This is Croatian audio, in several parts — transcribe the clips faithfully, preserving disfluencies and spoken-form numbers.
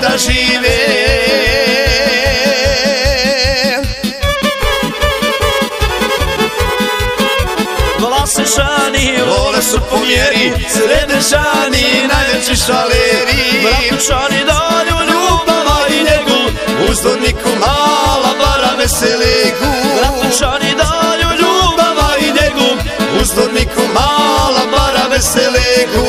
da žive. Vlasišani vole su po mjeri, Srednešani najveći šaleri. Vrapčani daju ljubava i njegu, Uzdorniku mala bara veseligu. Vrapčani daju ljubava i njegu, Uzdorniku mala bara veseligu.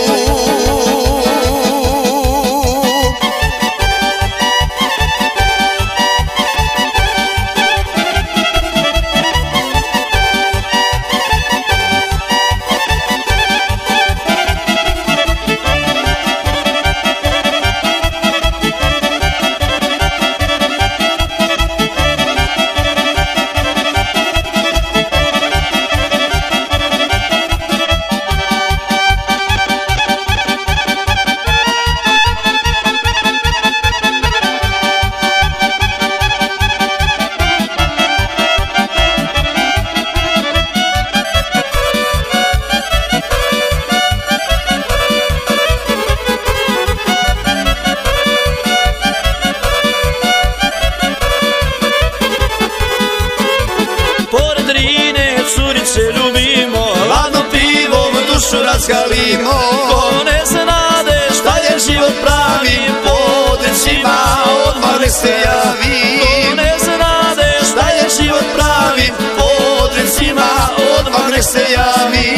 Curice ljubimo, ladno pivom dušu razgalimo. Ko ne znade šta je život pravi, podrećima odmah nek se javi. Ko ne znade šta je život pravi, podrećima odmah nek se javi.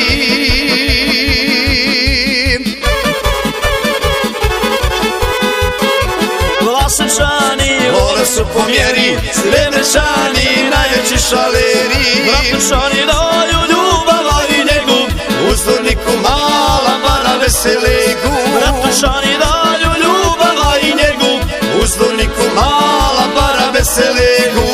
Vlasišani vole su po mjeri, Srednešani najveći šaleri. Vrapčani daju ljubava i njegu, Uzdorniku mala bara veseligu. Vrapčani daju ljubava i njegu, Uzdorniku mala bara veseligu.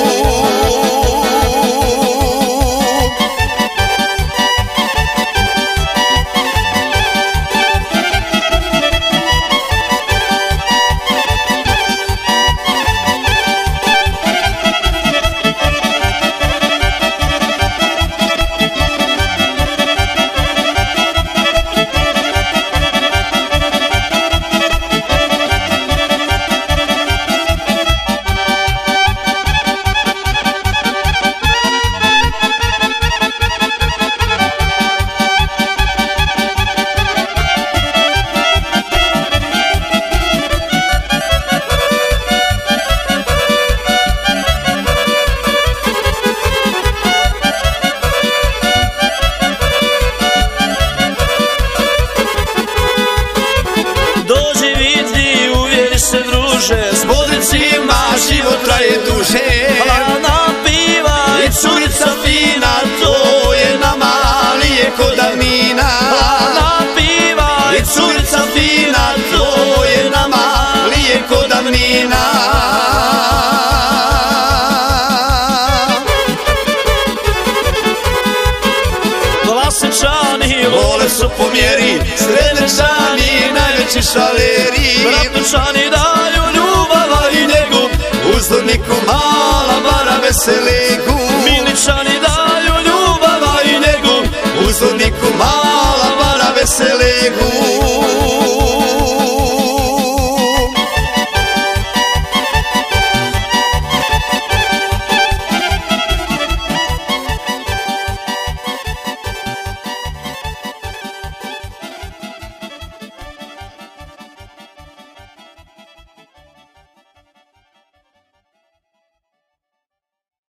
S bodricima život traje duže. Hladna piva i curica fina, to je nama lijeko davnina. Hladna piva i curica fina, to je nama lijeko davnina. Vlasišani vole su po mjeri, Srednešani najveći šaleri. Vrapčani daju Uzdorniku mala bara veseligu.